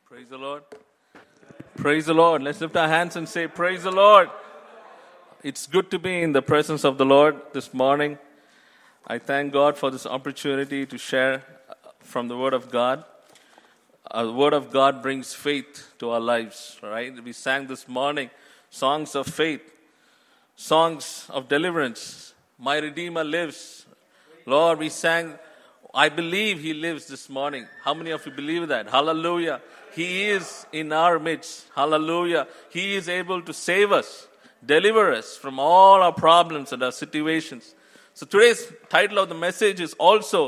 Praise the Lord. Praise the Lord. Let's lift our hands and say, praise the Lord. It's good to be in the presence of the Lord this morning. I thank God for this opportunity to share from the Word of God. The Word of God brings faith to our lives, right? We sang this morning songs of faith, songs of deliverance. My Redeemer lives. Lord, we sang, I believe He lives this morning. How many of you believe that? Hallelujah. He is in our midst. Hallelujah. He is able to save us, deliver us from all our problems and our situations. So today's title of the message is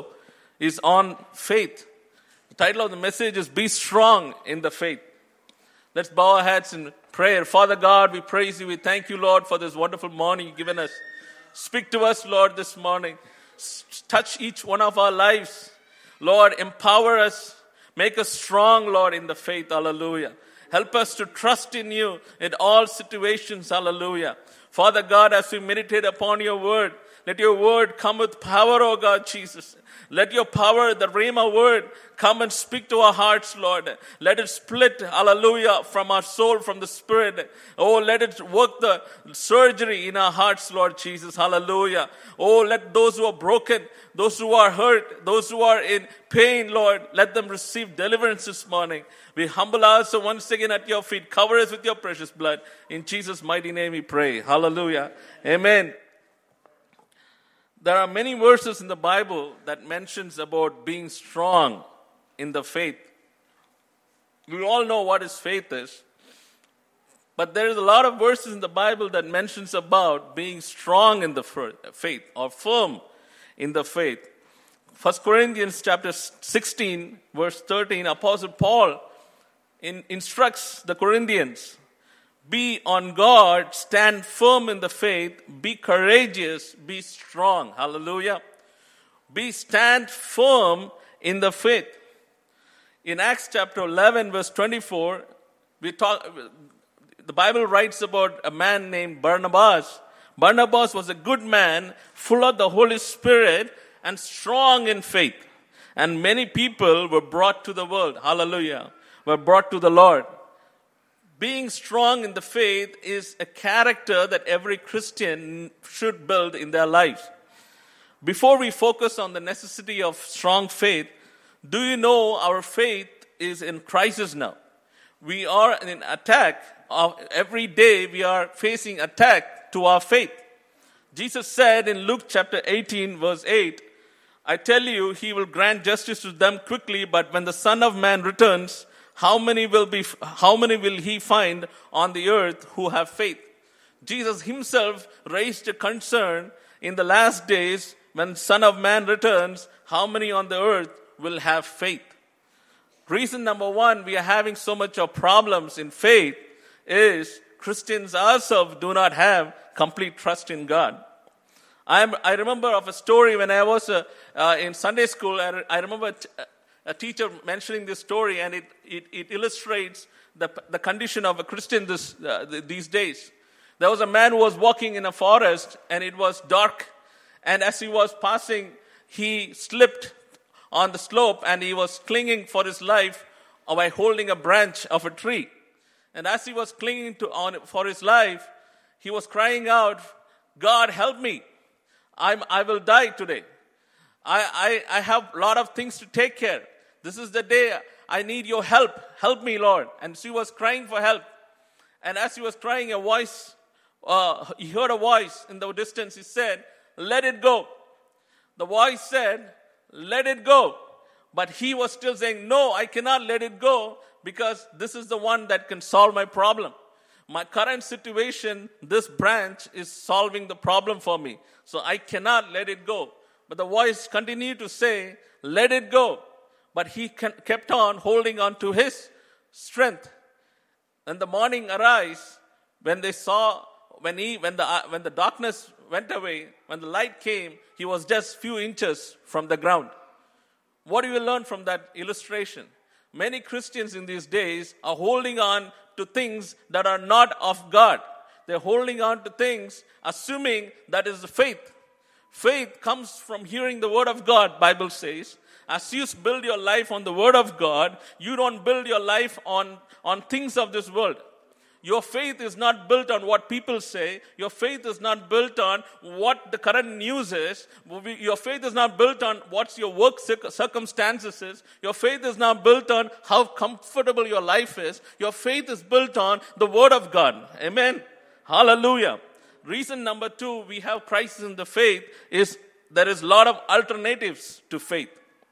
on faith. The title of the message is Be Strong in the Faith. Let's bow our heads in prayer. Father God, we praise you. We thank you, Lord, for this wonderful morning you've given us. Speak to us, Lord, this morning. Touch each one of our lives. Lord, empower us. Make us strong, Lord, in the faith. Hallelujah. Help us to trust in you in all situations. Hallelujah. Father God, as we meditate upon your word, let your word come with power, oh God, Jesus. Let your power, the Rhema word, come and speak to our hearts, Lord. Let it split, hallelujah, from our soul, from the spirit. Oh, let it work the surgery in our hearts, Lord Jesus. Hallelujah. Oh, let those who are broken, those who are hurt, those who are in pain, Lord, let them receive deliverance this morning. We humble ourselves once again at your feet. Cover us with your precious blood. In Jesus' mighty name we pray. Hallelujah. Amen. There are many verses in the Bible that mentions about being strong in the faith. We all know what faith is. But there is a lot of verses in the Bible that mentions about being strong in the faith or firm in the faith. 1 Corinthians chapter 16, verse 13, Apostle Paul instructs the Corinthians, be on guard, stand firm in the faith, be courageous, be strong. Hallelujah. Stand firm in the faith. In Acts chapter 11, verse 24, the Bible writes about a man named Barnabas. Barnabas was a good man, full of the Holy Spirit and strong in faith. And many people were brought to the world. Hallelujah. Were brought to the Lord. Being strong in the faith is a character that every Christian should build in their lives. Before we focus on the necessity of strong faith, do you know our faith is in crisis now? We are in attack. Every day we are facing attack to our faith. Jesus said in Luke chapter 18, verse 8, I tell you, he will grant justice to them quickly, but when the Son of Man returns, how many will he find on the earth who have faith? Jesus himself raised a concern in the last days when Son of Man returns, how many on the earth will have faith? Reason number one, we are having so much of problems in faith is Christians ourselves do not have complete trust in God. I remember of a story when I was in Sunday school. I remember a teacher mentioning this story, and it illustrates the condition of a Christian these days. There was a man who was walking in a forest, and it was dark. And as he was passing, he slipped on the slope, and he was clinging for his life by holding a branch of a tree. And as he was clinging for his life, he was crying out, God, help me. I will die today. I have a lot of things to take care. This is the day I need your help. Help me, Lord. And she was crying for help. And as he was crying, he heard a voice in the distance. He said, let it go. The voice said, let it go. But he was still saying, no, I cannot let it go because this is the one that can solve my problem. My current situation, this branch is solving the problem for me. So I cannot let it go. But the voice continued to say, let it go. But he kept on holding on to his strength. And the morning arose, when the darkness went away, when the light came, he was just few inches from the ground. What do you learn from that illustration? Many Christians in these days are holding on to things that are not of God. They're holding on to things assuming that is the faith. Faith comes from hearing the word of God, Bible says. as you build your life on the Word of God, you don't build your life on things of this world. Your faith is not built on what people say. Your faith is not built on what the current news is. Your faith is not built on what your work circumstances is. Your faith is not built on how comfortable your life is. Your faith is built on the Word of God. Amen. Hallelujah. Reason number 2, we have crisis in the faith is there is a lot of alternatives to faith.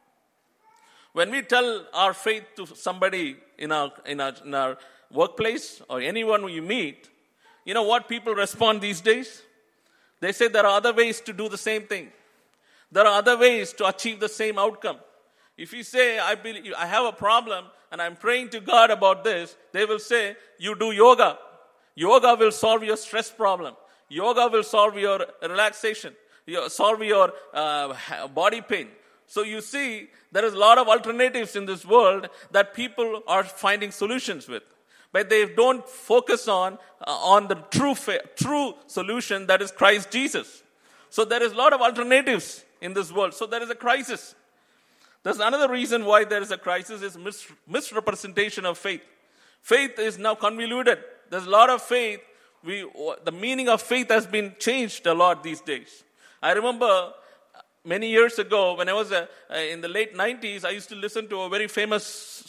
When we tell our faith to somebody in our workplace or anyone you meet, you know what people respond these days? They say there are other ways to do the same thing. There are other ways to achieve the same outcome. If you say, I have a problem and I'm praying to God about this, they will say, you do yoga. Yoga will solve your stress problem. Yoga will solve your relaxation, solve your body pain. So you see, there is a lot of alternatives in this world that people are finding solutions with. But they don't focus on the true solution, that is Christ Jesus. So there is a lot of alternatives in this world. So there is a crisis. There's another reason why there is a crisis is misrepresentation of faith. Faith is now convoluted. There's a lot of faith. The meaning of faith has been changed a lot these days. I remember many years ago when I was in the late 90s, I used to listen to a very famous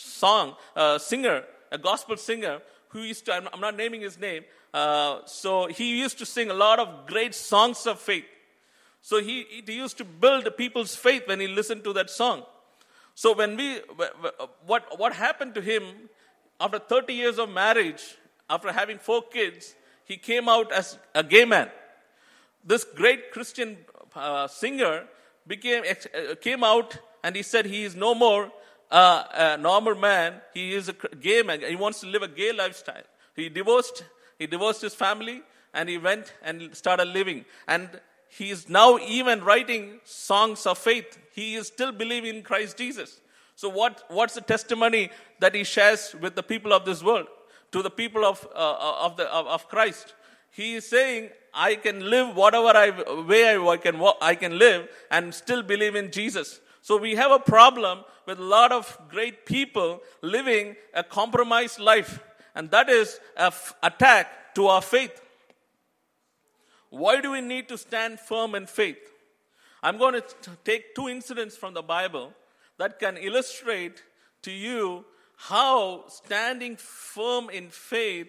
singer, a gospel singer who used to, I'm not naming his name, so he used to sing a lot of great songs of faith. So he used to build people's faith when he listened to that song. So what happened to him after 30 years of marriage, after having 4 kids, he came out as a gay man. This great Christian singer came out and he said he is no more a normal man. He is a gay man. He wants to live a gay lifestyle. He divorced his family and he went and started living. And he is now even writing songs of faith. He is still believing in Christ Jesus. So what's the testimony that he shares with the people of this world, to the people of Christ? He is saying, I can live whatever way I can live and still believe in Jesus. So we have a problem with a lot of great people living a compromised life, and that is an attack to our faith. Why do we need to stand firm in faith? I'm going to take 2 incidents from the Bible that can illustrate to you how standing firm in faith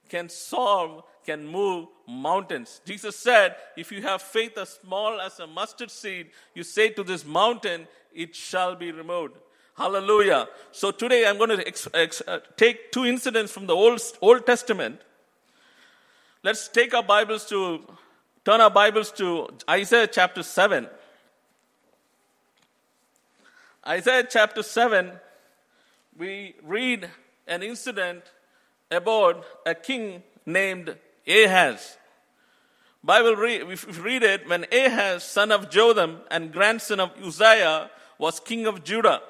can move mountains. Jesus said, if you have faith as small as a mustard seed, you say to this mountain, it shall be removed. Hallelujah. So today I'm going to take 2 incidents from the Old Testament. Let's turn our Bibles to Isaiah chapter 7. Isaiah chapter 7, we read an incident about a king named Ahaz. If you read it, when Ahaz, son of Jotham and grandson of Uzziah, was king of Judah.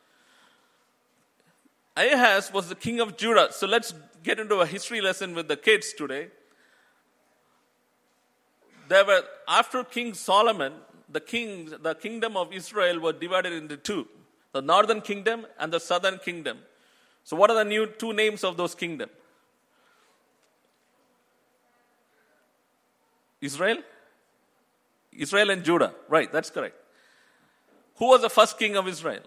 Ahaz was the king of Judah. So let's get into a history lesson with the kids today. After King Solomon, the kingdom of Israel was divided into 2. The northern kingdom and the southern kingdom. So what are the 2 names of those kingdoms? Israel and Judah. Right, that's correct. Who was the first king of Israel?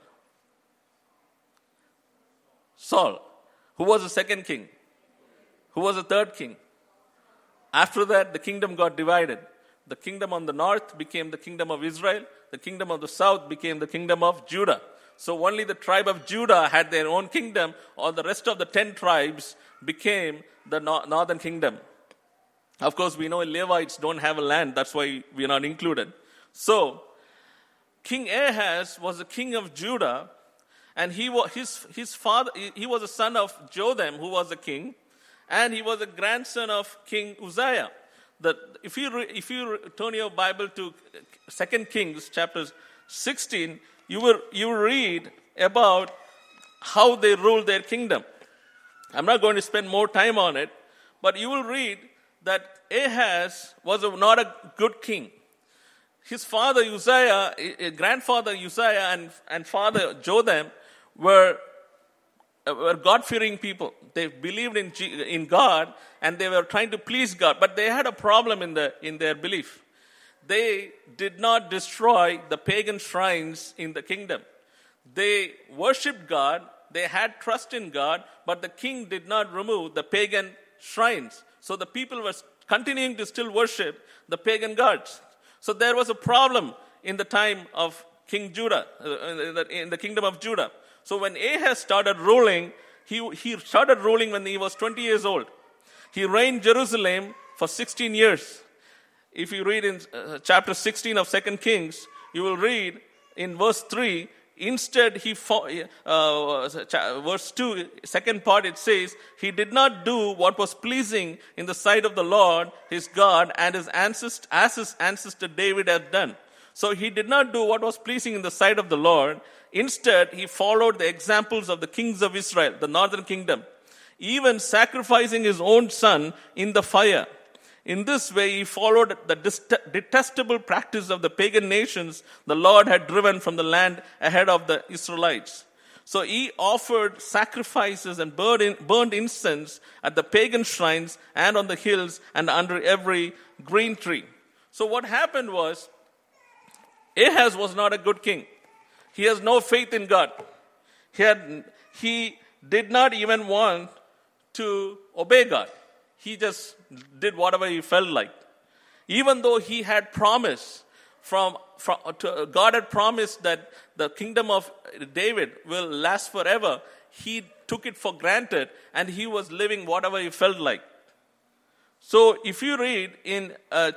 Saul. Who was the second king? Who was the third king? After that, the kingdom got divided. The kingdom on the north became the kingdom of Israel. The kingdom of the south became the kingdom of Judah. So only the tribe of Judah had their own kingdom. All the rest of the 10 tribes became the northern kingdom. Of course, we know Levites don't have a land. That's why we are not included. So, King Ahaz was the king of Judah. And he was his father. He was a son of Jotham, who was a king. And he was a grandson of King Uzziah. If you turn your Bible to 2 Kings chapter 16, you will read about how they ruled their kingdom. I'm not going to spend more time on it, but you will read that Ahaz was not a good king. his father Uzziah, grandfather Uzziah and father Jotham were God-fearing people. They believed in God and they were trying to please God. But they had a problem in their belief. They did not destroy the pagan shrines in the kingdom. They worshipped God. They had trust in God. But the king did not remove the pagan shrines. So the people were continuing to still worship the pagan gods. So there was a problem in the time of King Judah, in the kingdom of Judah. So when Ahaz started ruling, he started ruling when he was 20 years old. He reigned Jerusalem for 16 years. If you read in chapter 16 of 2 Kings, you will read in verse 3, instead verse 2, second part, it says, he did not do what was pleasing in the sight of the Lord, his God, and as his ancestor David had done. So he did not do what was pleasing in the sight of the Lord. Instead, he followed the examples of the kings of Israel, the northern kingdom, even sacrificing his own son in the fire. In this way, he followed the detestable practice of the pagan nations the Lord had driven from the land ahead of the Israelites. So he offered sacrifices and burned incense at the pagan shrines and on the hills and under every green tree. So what happened was, Ahaz was not a good king. He has no faith in God. He did not even want to obey God. He just did whatever he felt like. Even though he had promised God had promised that the kingdom of David will last forever, he took it for granted and he was living whatever he felt like. So if you read in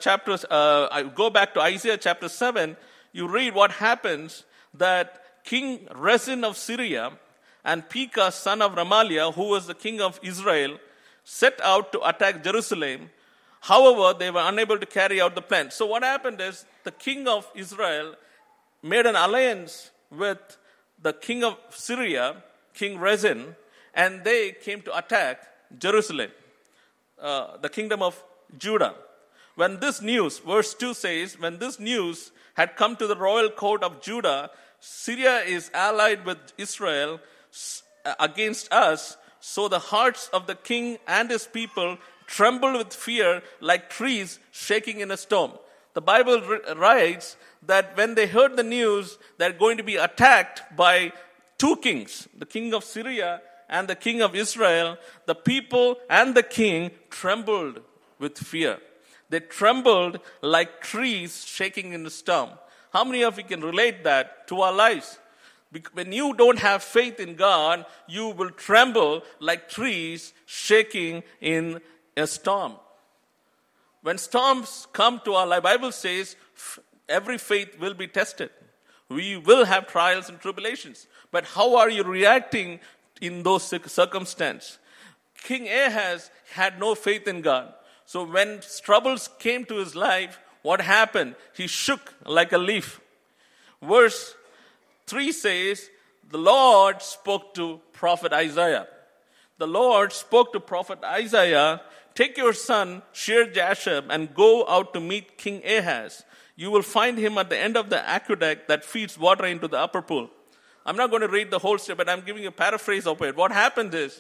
I go back to Isaiah chapter 7, you read what happens, that King Rezin of Syria and Pekah son of Remaliah, who was the king of Israel, set out to attack Jerusalem. However, they were unable to carry out the plan. So what happened is, the king of Israel made an alliance with the king of Syria, King Rezin, and they came to attack Jerusalem, the kingdom of Judah. When this news, verse 2 says, when this news had come to the royal court of Judah, Syria is allied with Israel against us. So the hearts of the king and his people trembled with fear like trees shaking in a storm. The Bible writes that when they heard the news, they're going to be attacked by two kings, the king of Syria and the king of Israel. The people and the king trembled with fear. They trembled like trees shaking in a storm. How many of you can relate that to our lives? When you don't have faith in God, you will tremble like trees shaking in a storm. When storms come to our life, Bible says every faith will be tested. We will have trials and tribulations. But how are you reacting in those circumstances? King Ahaz had no faith in God. So when troubles came to his life, what happened? He shook like a leaf. Verse 3 says, the Lord spoke to prophet Isaiah. The Lord spoke to prophet Isaiah, take your son, Shear-Jashub, and go out to meet King Ahaz. You will find him at the end of the aqueduct that feeds water into the upper pool. I'm not going to read the whole story, but I'm giving a paraphrase of it. What happened is,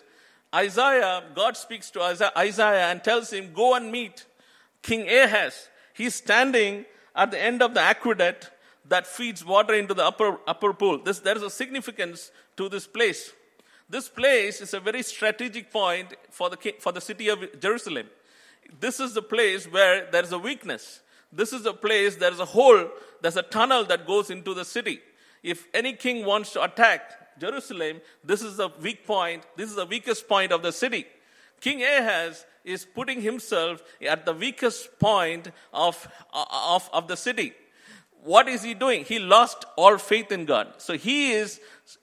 God speaks to Isaiah and tells him, go and meet King Ahaz. He's standing at the end of the aqueduct that feeds water into the upper pool. There is a significance to this place. This place is a very strategic point for the city of Jerusalem. This is the place where there is a weakness. This is a place, there is a hole, there's a tunnel that goes into the city. If any king wants to attack Jerusalem, this is the weak point. This is the weakest point of the city. King Ahaz is putting himself at the weakest point of the city. What is he doing? He lost all faith in God. So he is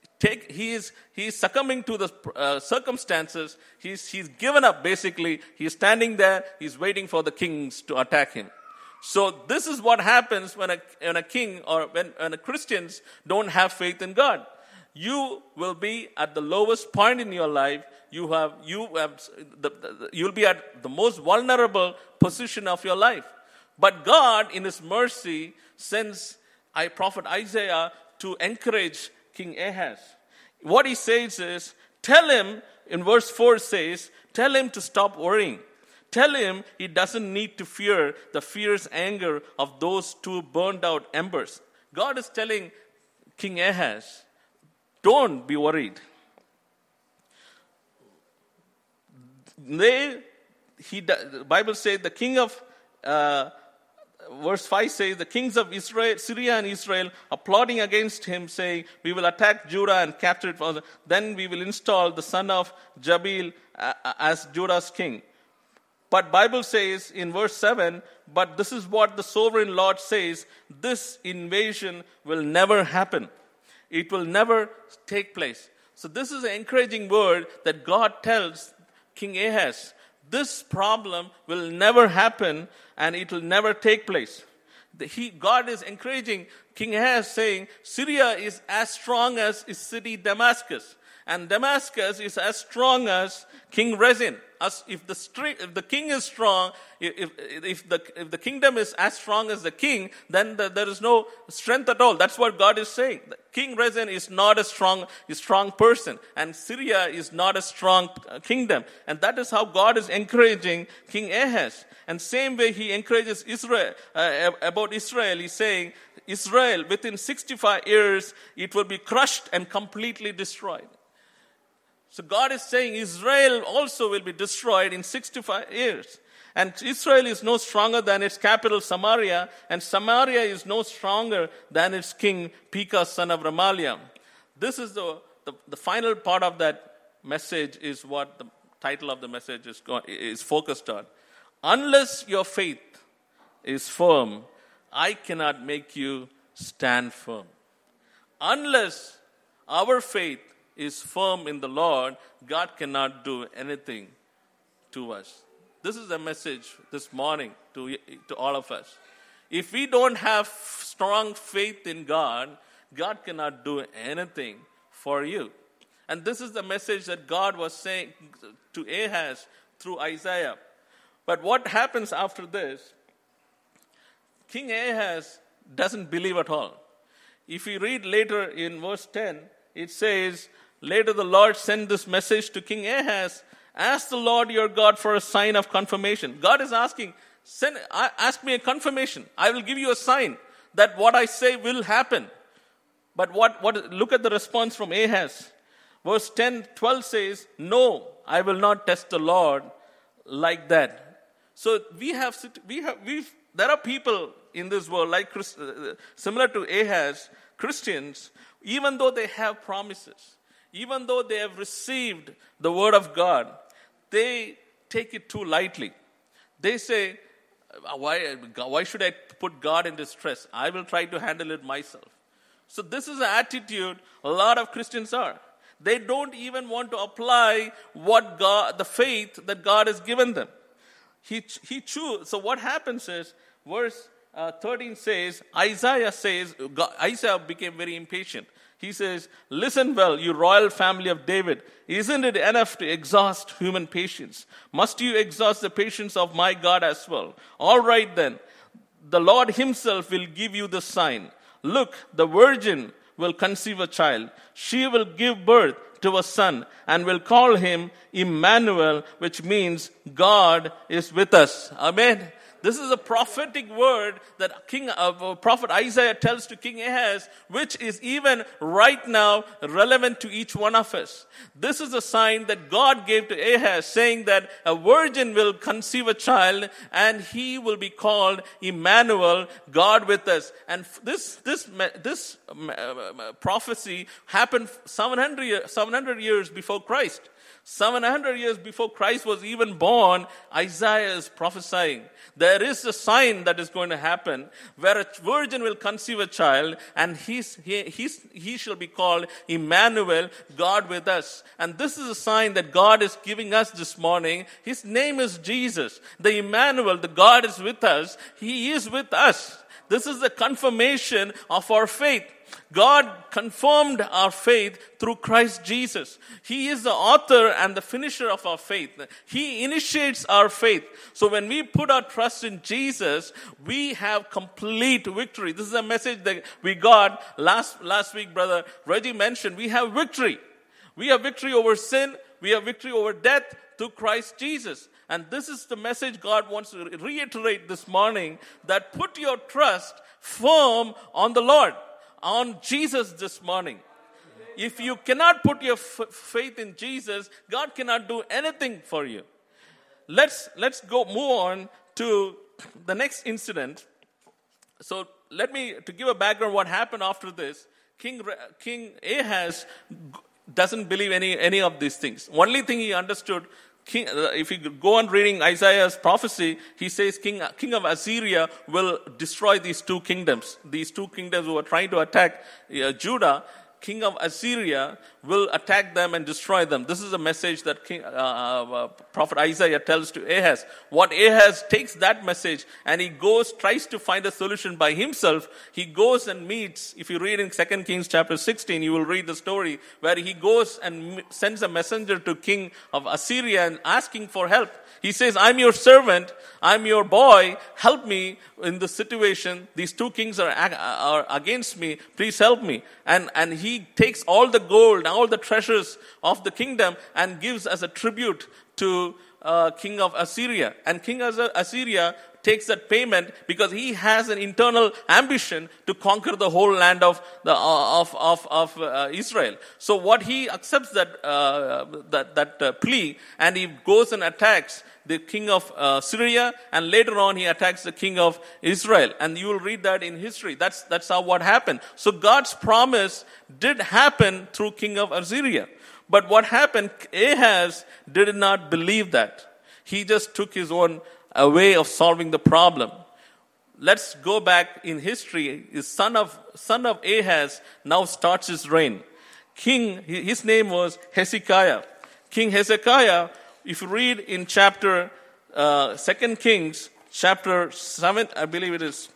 succumbing to the circumstances. He's given up basically. He's standing there. He's waiting for the kings to attack him. So this is what happens when a king or when Christians don't have faith in God. You will be at the lowest point in your life. You'll be at the most vulnerable position of your life. But God, in His mercy, sends prophet Isaiah to encourage King Ahaz. What he says is, tell him, in verse 4 says, tell him to stop worrying. Tell him he doesn't need to fear the fierce anger of those two burned out embers. God is telling King Ahaz, don't be worried. The Bible says the king of, verse 5 says, the kings of Israel, Syria and Israel are plotting against him, saying, we will attack Judah and capture it. Then we will install the son of Jabil as Judah's king. But Bible says in verse 7, but this is what the sovereign Lord says, this invasion will never happen. It will never take place. So this is an encouraging word that God tells King Ahaz. This problem will never happen and it will never take place. God is encouraging King Ahaz, saying, Syria is as strong as his city Damascus. And Damascus is as strong as King Rezin. If the king is strong, if the kingdom is as strong as the king, then there is no strength at all. That's what God is saying. King Rezin is not a strong person, and Syria is not a strong kingdom. And that is how God is encouraging King Ahaz. And same way He encourages Israel about Israel. He's saying, Israel, within 65 years, it will be crushed and completely destroyed. So God is saying Israel also will be destroyed in 65 years. And Israel is no stronger than its capital Samaria, and Samaria is no stronger than its king Pekah, son of Remaliah. This is the final part of that message is what the title of the message is focused on. Unless your faith is firm, I cannot make you stand firm. Unless our faith is firm in the Lord, God cannot do anything to us. This is the message this morning to all of us. If we don't have strong faith in God, God cannot do anything for you. And this is the message that God was saying to Ahaz through Isaiah. But what happens after this? King Ahaz doesn't believe at all. If you read later in verse 10, it says, later the Lord sent this message to King Ahaz, ask the Lord your God for a sign of confirmation. God is asking, ask me a confirmation. I will give you a sign that what I say will happen. But look at the response from Ahaz. Verse 10-12 says, no, I will not test the Lord like that. So there are people in this world like similar to Ahaz, Christians, even though they have promises, even though they have received the word of God, they take it too lightly. They say, why should I put God in distress? I will try to handle it myself. So this is the attitude a lot of Christians are. They don't even want to apply the faith that God has given them. So what happens is, verse 13 says, Isaiah became very impatient. He says, listen well, you royal family of David. Isn't it enough to exhaust human patience? Must you exhaust the patience of my God as well? All right then, the Lord himself will give you the sign. Look, the virgin will conceive a child. She will give birth to a son and will call him Emmanuel, which means God is with us. Amen. This is a prophetic word that Prophet Isaiah tells to King Ahaz, which is even right now relevant to each one of us. This is a sign that God gave to Ahaz, saying that a virgin will conceive a child and he will be called Emmanuel, God with us. And this prophecy happened 700 years before Christ. 700 years before Christ was even born, Isaiah is prophesying. There is a sign that is going to happen where a virgin will conceive a child and he shall be called Emmanuel, God with us. And this is a sign that God is giving us this morning. His name is Jesus. The Emmanuel, the God is with us. He is with us. This is the confirmation of our faith. God confirmed our faith through Christ Jesus. He is the author and the finisher of our faith. He initiates our faith. So when we put our trust in Jesus, we have complete victory. This is a message that we got last week, Brother Reggie mentioned. We have victory. We have victory over sin. We have victory over death through Christ Jesus. And this is the message God wants to reiterate this morning, that put your trust firm on the Lord, on Jesus this morning. If you cannot put your faith in Jesus, God cannot do anything for you. Let's move on to the next incident. So to give a background what happened after this. King Ahaz doesn't believe any of these things. Only thing he understood, if you go on reading Isaiah's prophecy, he says king of Assyria will destroy these two kingdoms. These two kingdoms who are trying to attack Judah, king of Assyria will attack them and destroy them. This is a message that Prophet Isaiah tells to Ahaz. What Ahaz takes that message and he tries to find a solution by himself. He goes and meets, if you read in 2 Kings chapter 16, you will read the story where he goes and sends a messenger to king of Assyria and asking for help. He says, I'm your servant, I'm your boy, help me in this situation. These two kings are against me, please help me. And he takes all the gold, all the treasures of the kingdom and gives as a tribute to king of Assyria. And king of Assyria takes that payment because he has an internal ambition to conquer the whole land of Israel. So what he accepts that plea, and he goes and attacks the king of Syria, and later on he attacks the king of Israel. And you will read that in history. That's how what happened. So God's promise did happen through king of Assyria. But what happened, Ahaz did not believe that. He just took his own way of solving the problem. Let's go back in history. His son of Ahaz now starts his reign. His name was Hezekiah. King Hezekiah, if you read in chapter 2 Kings, chapter 7, I believe it is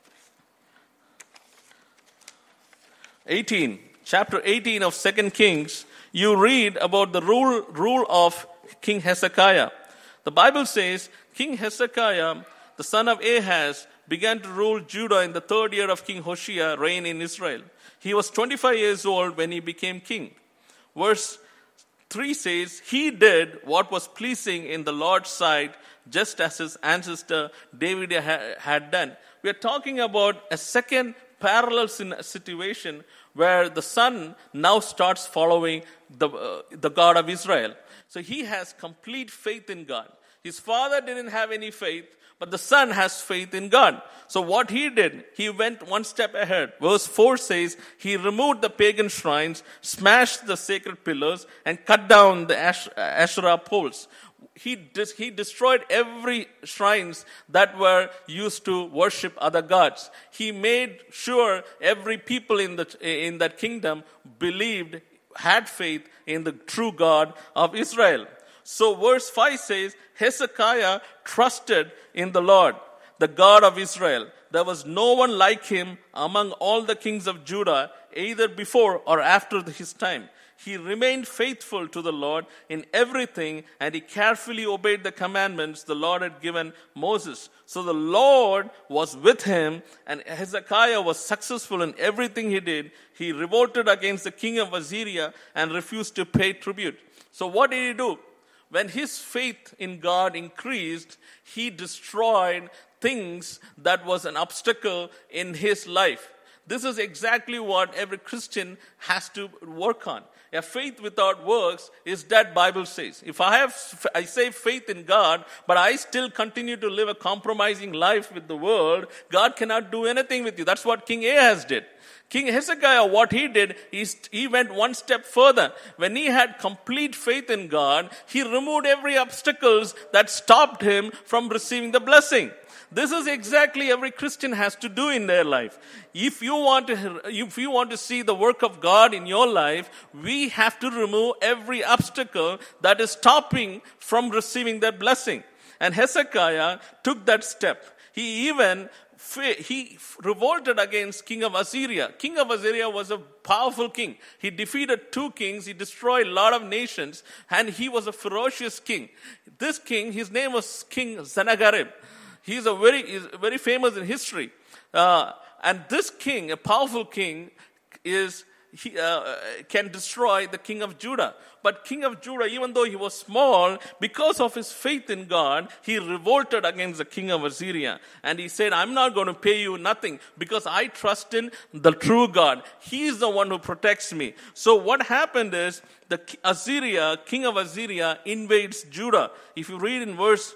18. Chapter 18 of 2 Kings, you read about the rule of King Hezekiah. The Bible says, King Hezekiah, the son of Ahaz, began to rule Judah in the 3rd year of King Hoshea, reign in Israel. He was 25 years old when he became king. Verse 3 says, he did what was pleasing in the Lord's sight, just as his ancestor David had done. We are talking about a second parallel situation where the son now starts following the God of Israel. So he has complete faith in God. His father didn't have any faith, but the son has faith in God. So what he did, he went one step ahead. Verse 4 says, he removed the pagan shrines, smashed the sacred pillars, and cut down the Asherah poles. He destroyed every shrines that were used to worship other gods. He made sure every people in that kingdom had faith in the true God of Israel. So verse 5 says, Hezekiah trusted in the Lord, the God of Israel. There was no one like him among all the kings of Judah, either before or after his time. He remained faithful to the Lord in everything, and he carefully obeyed the commandments the Lord had given Moses. So the Lord was with him, and Hezekiah was successful in everything he did. He revolted against the king of Assyria and refused to pay tribute. So what did he do? When his faith in God increased, he destroyed things that was an obstacle in his life. This is exactly what every Christian has to work on. A faith without works is dead, Bible says. If I say faith in God, but I still continue to live a compromising life with the world, God cannot do anything with you. That's what King Ahaz did. King Hezekiah, what he did is he went one step further. When he had complete faith in God, he removed every obstacles that stopped him from receiving the blessing. This is exactly every Christian has to do in their life. If you want to see the work of God in your life, we have to remove every obstacle that is stopping from receiving that blessing. And Hezekiah took that step. He even he revolted against king of Assyria. King of Assyria was a powerful king. He defeated 2 kings. He destroyed a lot of nations. And he was a ferocious king. This king, his name was King Sennacherib. He's very famous in history. And this king, a powerful king, can destroy the king of Judah. But king of Judah, even though he was small, because of his faith in God, he revolted against the king of Assyria. And he said, I'm not going to pay you nothing because I trust in the true God. He is the one who protects me. So what happened is king of Assyria invades Judah. If you read in verse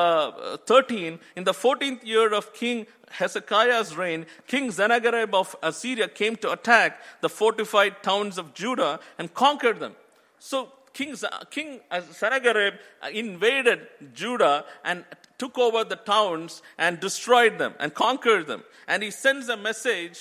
13, in the 14th year of King Hezekiah's reign, King Sennacherib of Assyria came to attack the fortified towns of Judah and conquered them. So King Sennacherib invaded Judah and took over the towns and destroyed them and conquered them. And he sends a message.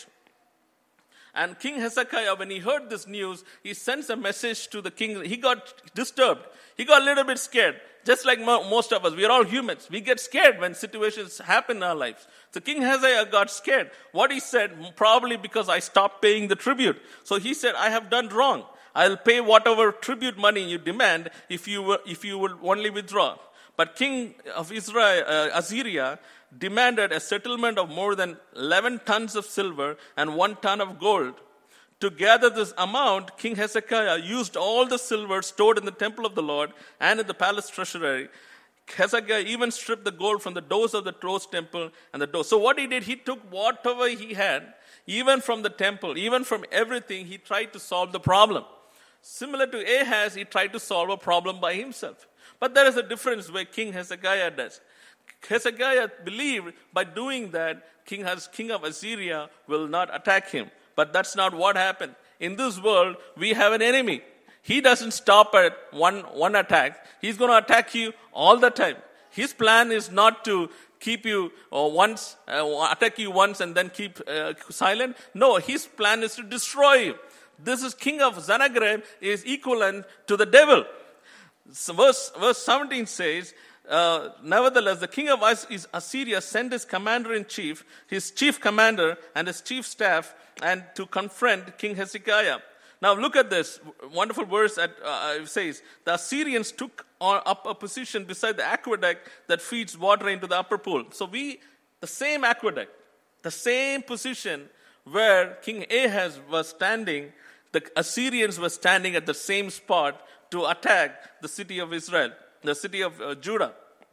And King Hezekiah, when he heard this news, he sends a message to the king. He got disturbed. He got a little bit scared. Just like most of us, we are all humans. We get scared when situations happen in our lives. So King Hezekiah got scared. What he said, probably because I stopped paying the tribute. So he said, I have done wrong. I'll pay whatever tribute money you demand if you will only withdraw. But king of Assyria demanded a settlement of more than 11 tons of silver and 1 ton of gold. To gather this amount, King Hezekiah used all the silver stored in the temple of the Lord and in the palace treasury. Hezekiah even stripped the gold from the doors of the rose temple and the doors. So what he did, he took whatever he had, even from the temple, even from everything, he tried to solve the problem. Similar to Ahaz, he tried to solve a problem by himself. But there is a difference where King Hezekiah does. Hezekiah believed by doing that, king of Assyria will not attack him. But that's not what happened. In this world, we have an enemy. He doesn't stop at one attack. He's going to attack you all the time. His plan is not to keep you attack you once and then keep silent. No, his plan is to destroy you. This is king of Sennacherib is equivalent to the devil. So verse 17 says, nevertheless, the king of Assyria sent his commander-in-chief, his chief commander, and his chief staff, and to confront King Hezekiah. Now look at this wonderful verse that says, the Assyrians took up a position beside the aqueduct that feeds water into the upper pool. So the same aqueduct, the same position where King Ahaz was standing, the Assyrians were standing at the same spot to attack the city of Israel, the city of Judah.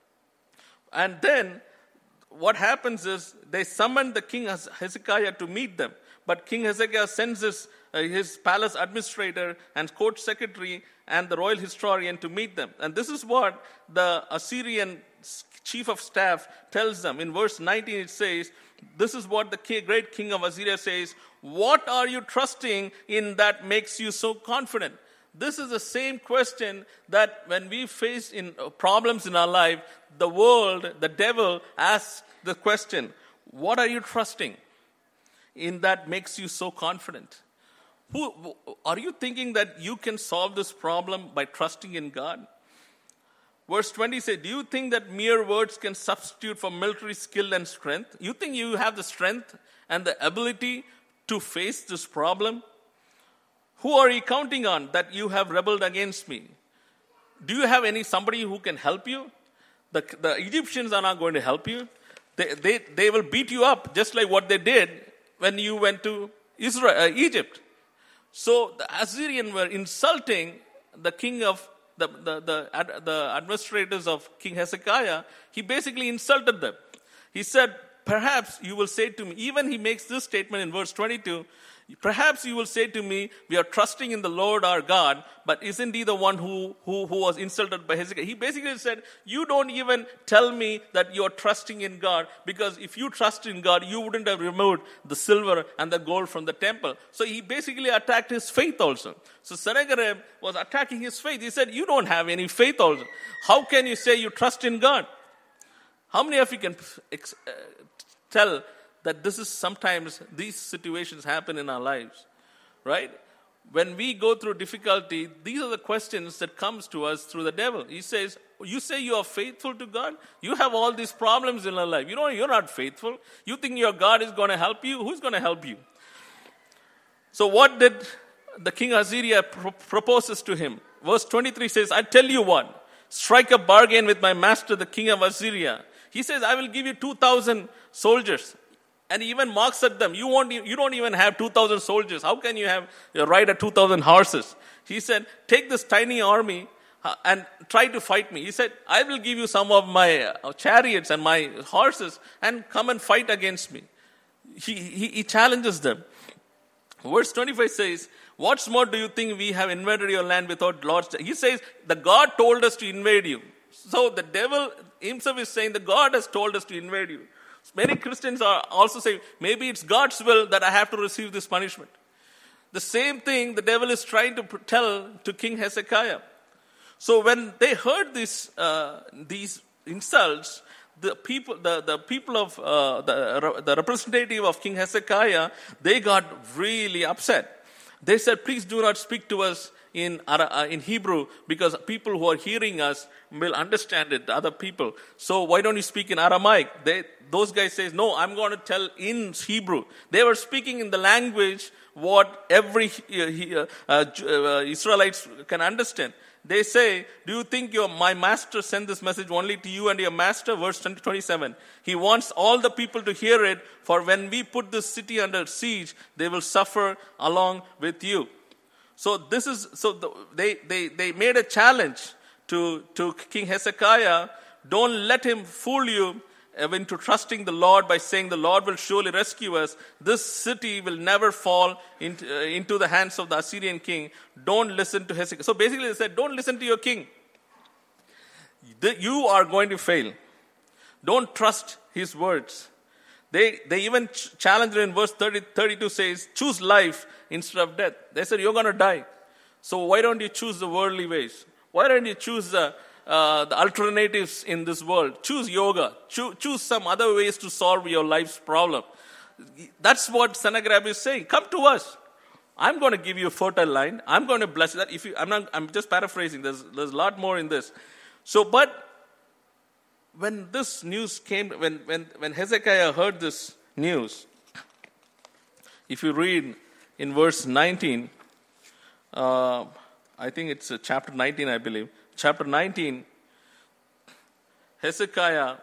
And then what happens is they summoned the king Hezekiah to meet them. But King Hezekiah sends his palace administrator and court secretary and the royal historian to meet them. And this is what the Assyrian chief of staff tells them. In verse 19 it says, this is what the great king of Assyria says, what are you trusting in that makes you so confident? This is the same question that when we face in problems in our life, the world, the devil asks the question, what are you trusting in that makes you so confident? Are you thinking that you can solve this problem by trusting in God? Verse 20 says, do you think that mere words can substitute for military skill and strength? You think you have the strength and the ability to face this problem? Who are you counting on that you have rebelled against me? Do you have somebody who can help you? The Egyptians are not going to help you. They will beat you up just like what they did when you went to Egypt. So the Assyrians were insulting the king of the administrators of King Hezekiah. He basically insulted them. He said, perhaps you will say to me, even he makes this statement in verse 22, perhaps you will say to me, we are trusting in the Lord our God, but isn't he the one who was insulted by Hezekiah? He basically said, you don't even tell me that you are trusting in God, because if you trust in God, you wouldn't have removed the silver and the gold from the temple. So he basically attacked his faith also. So Sennacherib was attacking his faith. He said, you don't have any faith also. How can you say you trust in God? How many of you can tell that this is sometimes these situations happen in our lives, right? when we go through difficulty, these are the questions that comes to us through the devil. He says, you say you are faithful to God? You have all these problems in your life. You know, you're not faithful. You think your God is going to help you? Who's going to help you? So what did the king of Assyria proposes to him? Verse 23 says, I tell you what, strike a bargain with my master, the king of Assyria. He says, I will give you 2,000 soldiers. And he even mocks at them. You don't even have 2,000 soldiers. How can you ride a 2,000 horses? He said, take this tiny army and try to fight me. He said, I will give you some of my chariots and my horses and come and fight against me. He challenges them. Verse 25 says, what's more do you think we have invaded your land without Lord's? He says, the God told us to invade you. So the devil himself is saying, the God has told us to invade you. Many Christians are also saying, maybe it's God's will that I have to receive this punishment. The same thing the devil is trying to tell to King Hezekiah. So when they heard these insults, the representative of King Hezekiah, they got really upset. They said, please do not speak to us in Hebrew, because people who are hearing us will understand it, other people. So why don't you speak in Aramaic? Those guys say, no, I'm going to tell in Hebrew. They were speaking in the language what every Israelites can understand. They say, do you think my master sent this message only to you and your master? Verse 27. He wants all the people to hear it, for when we put this city under siege, they will suffer along with you. So they made a challenge to King Hezekiah. Don't let him fool you into trusting the Lord by saying the Lord will surely rescue us. This city will never fall into the hands of the Assyrian king. Don't listen to Hezekiah. So basically they said, don't listen to your king. You are going to fail. Don't trust his words. They even challenged in verse 32 says, choose life instead of death. They said, you're going to die. So why don't you choose the worldly ways? Why don't you choose the alternatives in this world? Choose yoga. Choose some other ways to solve your life's problem. That's what Sennacherib is saying. Come to us. I'm going to give you a fertile land. I'm going to bless that. I'm just paraphrasing. There's a lot more in this. So, but when this news came, when Hezekiah heard this news, if you read in verse 19, I think it's chapter 19, I believe. Chapter 19, Hezekiah,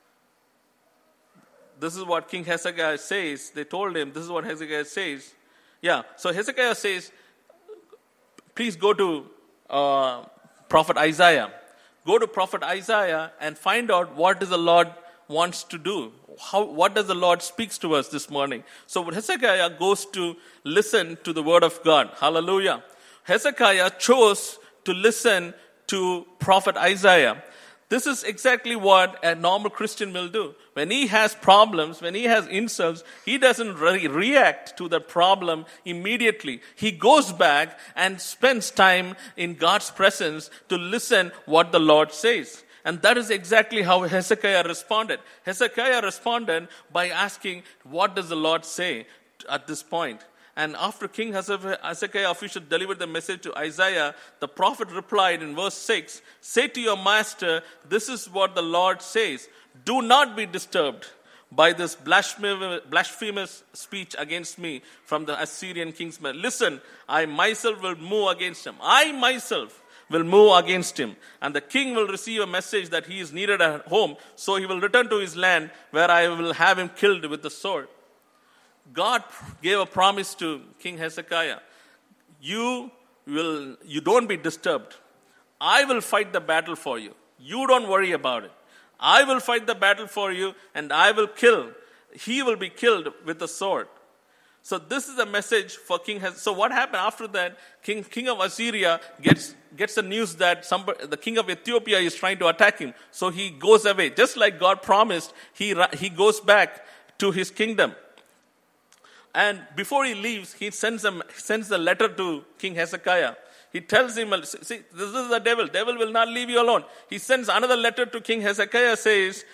this is what King Hezekiah says. They told him, this is what Hezekiah says. Yeah, so Hezekiah says, please go to Prophet Isaiah. Go to Prophet Isaiah and find out what does the Lord wants to do. What does the Lord speaks to us this morning? So Hezekiah goes to listen to the word of God. Hallelujah. Hezekiah chose to listen to Prophet Isaiah. This is exactly what a normal Christian will do. When he has problems, when he has insults, he doesn't react to the problem immediately. He goes back and spends time in God's presence to listen what the Lord says. And that is exactly how Hezekiah responded. Hezekiah responded by asking, what does the Lord say at this point? And after King Hezekiah officially delivered the message to Isaiah, the prophet replied in verse 6, say to your master, this is what the Lord says. Do not be disturbed by this blasphemous speech against me from the Assyrian king's men. Listen, I myself will move against him. I myself will move against him. And the king will receive a message that he is needed at home. So he will return to his land where I will have him killed with the sword. God gave a promise to King Hezekiah. You don't be disturbed. I will fight the battle for you. You don't worry about it. I will fight the battle for you and I will kill. He will be killed with the sword. So this is the message for King Hezekiah. So what happened after that? King of Assyria gets the news that the king of Ethiopia is trying to attack him. So he goes away. Just like God promised, he goes back to his kingdom. And before he leaves, he sends a letter to King Hezekiah. He tells him, see, this is the devil. Devil will not leave you alone. He sends another letter to King Hezekiah, says,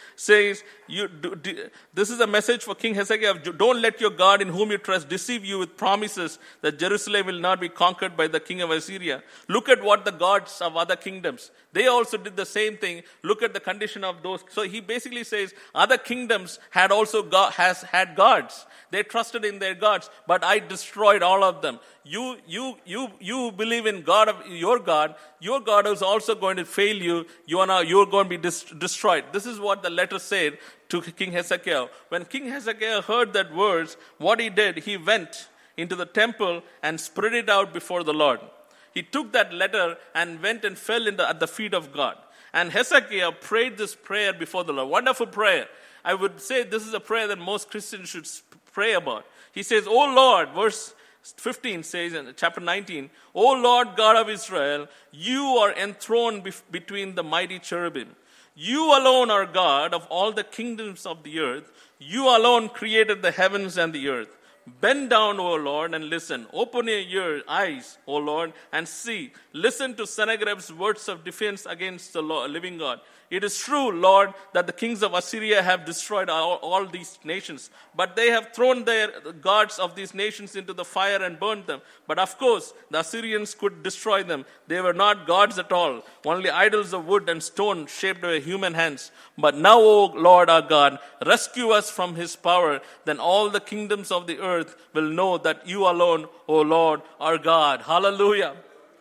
this is a message for King Hezekiah. Don't let your God in whom you trust deceive you with promises that Jerusalem will not be conquered by the king of Assyria. Look at what the gods of other kingdoms. They also did the same thing. Look at the condition of those. So he basically says, other kingdoms had had gods. They trusted in their gods, but I destroyed all of them. You believe in God of your God. Your God is also going to fail you. You're going to be destroyed. This is what the letter said to King Hezekiah. When King Hezekiah heard that words, what he did, he went into the temple and spread it out before the Lord. He took that letter and went and fell at the feet of God. And Hezekiah prayed this prayer before the Lord. Wonderful prayer. I would say this is a prayer that most Christians should pray about. He says, "O Lord," verse 15 says in chapter 19, "O Lord God of Israel, you are enthroned between the mighty cherubim. You alone are God of all the kingdoms of the earth. You alone created the heavens and the earth. Bend down, O Lord, and listen. Open your eyes, O Lord, and see. Listen to Sennacherib's words of defense against the living God. It is true, Lord, that the kings of Assyria have destroyed all these nations, but they have thrown their gods of these nations into the fire and burned them. But of course, the Assyrians could destroy them. They were not gods at all, only idols of wood and stone shaped by human hands. But now, O Lord our God, rescue us from his power. Then all the kingdoms of the earth will know that you alone, O Lord, are God." Hallelujah.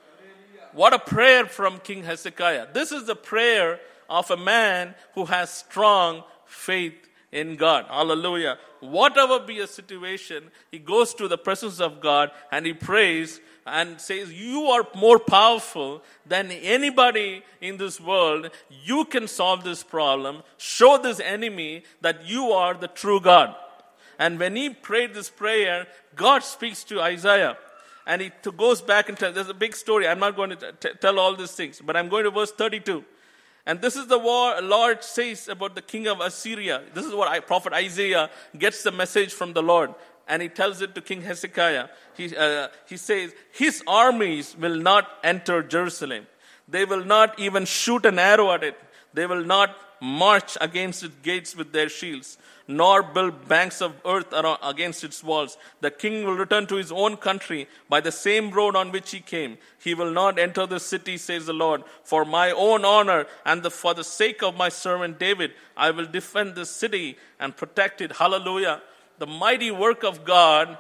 What a prayer from King Hezekiah. This is the prayer of a man who has strong faith in God. Hallelujah. Whatever be a situation, he goes to the presence of God and he prays and says, "You are more powerful than anybody in this world. You can solve this problem. Show this enemy that you are the true God." And when he prayed this prayer, God speaks to Isaiah. And he goes back and tells, there's a big story. I'm not going to tell all these things, but I'm going to verse 32. And this is the Lord says about the king of Assyria. This is what prophet Isaiah gets the message from the Lord. And he tells it to King Hezekiah. He says, "His armies will not enter Jerusalem. They will not even shoot an arrow at it. They will not march against its gates with their shields, nor build banks of earth against its walls. The king will return to his own country by the same road on which he came. He will not enter the city, says the Lord. For my own honor and for the sake of my servant David, I will defend this city and protect it." Hallelujah. The mighty work of God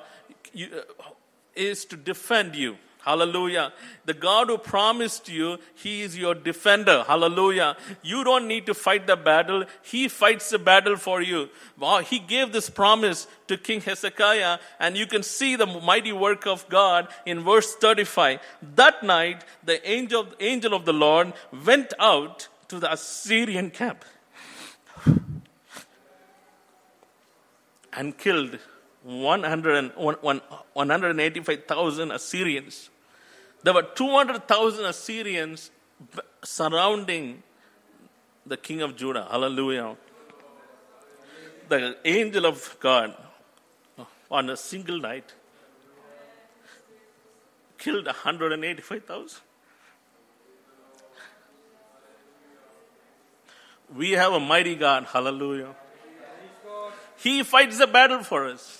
is to defend you. Hallelujah. The God who promised you, he is your defender. Hallelujah. You don't need to fight the battle. He fights the battle for you. Wow. He gave this promise to King Hezekiah, and you can see the mighty work of God in verse 35. That night, the angel of the Lord went out to the Assyrian camp and killed 185,000 Assyrians. There were 200,000 Assyrians surrounding the king of Judah. Hallelujah. The angel of God on a single night killed 185,000. We have a mighty God. Hallelujah. He fights the battle for us.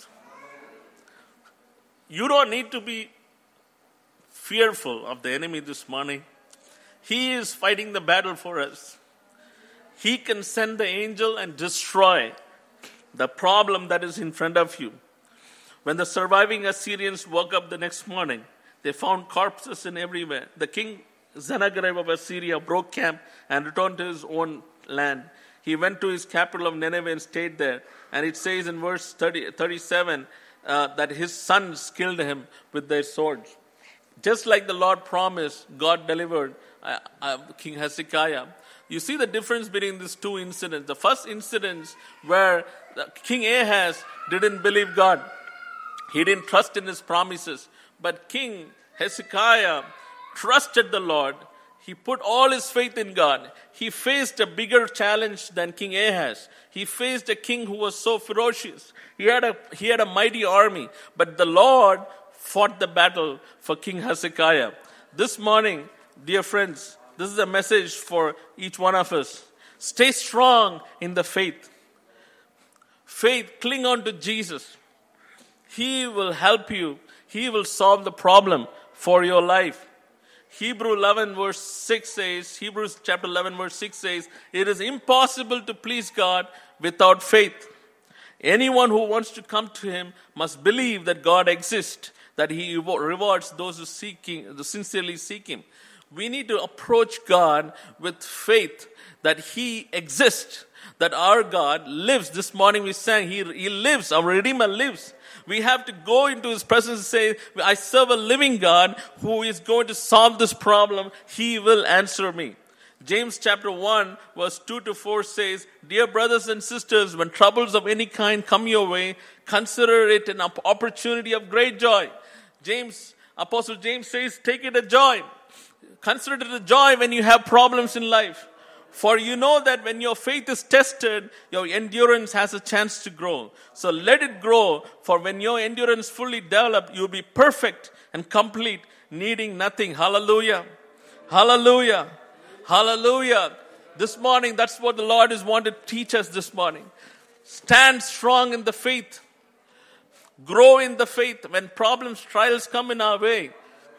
You don't need to be fearful of the enemy this morning. He is fighting the battle for us. He can send the angel and destroy the problem that is in front of you. When the surviving Assyrians woke up the next morning, they found corpses in everywhere. The king Sennacherib of Assyria broke camp and returned to his own land. He went to his capital of Nineveh and stayed there. And it says in verse 37 that his sons killed him with their swords. Just like the Lord promised, God delivered King Hezekiah. You see the difference between these two incidents. The first incident where King Ahaz didn't believe God. He didn't trust in his promises. But King Hezekiah trusted the Lord. He put all his faith in God. He faced a bigger challenge than King Ahaz. He faced a king who was so ferocious. He had a mighty army. But the Lord fought the battle for King Hezekiah. This morning, dear friends, this is a message for each one of us. Stay strong in the faith. Faith, cling on to Jesus. He will help you. He will solve the problem for your life. Hebrews chapter 11 verse 6 says, it is impossible to please God without faith. Anyone who wants to come to him must believe that God exists, that he rewards those who sincerely seek him. We need to approach God with faith that he exists, that our God lives. This morning we sang, he lives, our Redeemer lives. We have to go into his presence and say, I serve a living God who is going to solve this problem. He will answer me. James chapter 1 verse 2 to 4 says, dear brothers and sisters, when troubles of any kind come your way, consider it an opportunity of great joy. Apostle James says, take it a joy. Consider it a joy when you have problems in life. For you know that when your faith is tested, your endurance has a chance to grow. So let it grow, for when your endurance fully develops, you'll be perfect and complete, needing nothing. Hallelujah. Hallelujah. Hallelujah. This morning, that's what the Lord is wanting to teach us this morning. Stand strong in the faith. Grow in the faith. When problems, trials come in our way,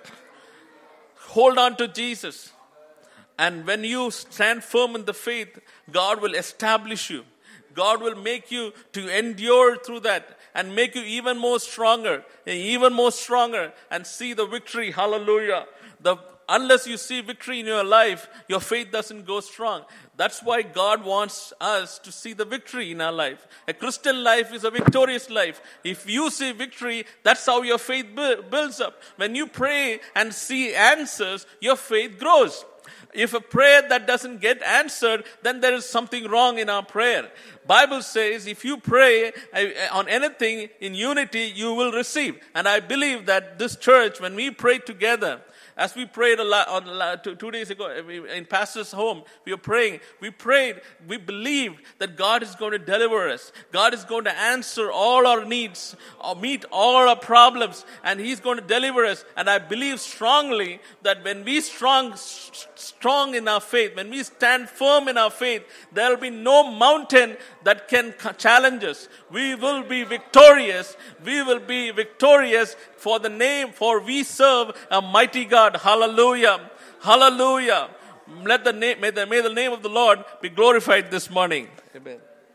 hold on to Jesus. And when you stand firm in the faith, God will establish you. God will make you to endure through that and make you even more stronger and see the victory. Hallelujah. Unless you see victory in your life, your faith doesn't go strong. That's why God wants us to see the victory in our life. A Christian life is a victorious life. If you see victory, that's how your faith builds up. When you pray and see answers, your faith grows. If a prayer that doesn't get answered, then there is something wrong in our prayer. Bible says if you pray on anything in unity, you will receive. And I believe that this church, when we pray together, as we prayed 2 days ago in Pastor's home, we prayed, we believed that God is going to deliver us. God is going to answer all our needs, meet all our problems, and He's going to deliver us. And I believe strongly that when we strong in our faith, when we stand firm in our faith, there will be no mountain that can challenge us. We will be victorious. We will be victorious for we serve a mighty God. Hallelujah. Hallelujah. May the name of the Lord be glorified this morning. Amen.